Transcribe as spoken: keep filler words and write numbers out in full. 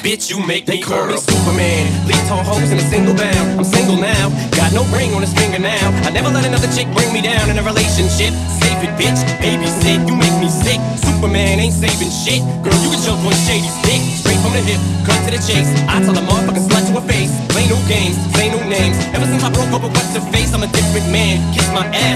bitch, you make me call me Superman. Lead tall hoes in a single bound. I'm single now, got no ring on his finger now. I never let another chick bring me down in a relationship. Save it, bitch, babysit, you make me sick. Superman ain't saving shit. Girl, you can choke on Shady's dick. Straight from the hip, cut to the chase. I tell a motherfucking slut to her face. Play no games, say no names. Ever since I broke up with what's her face, I'm a different man. Kiss my ass,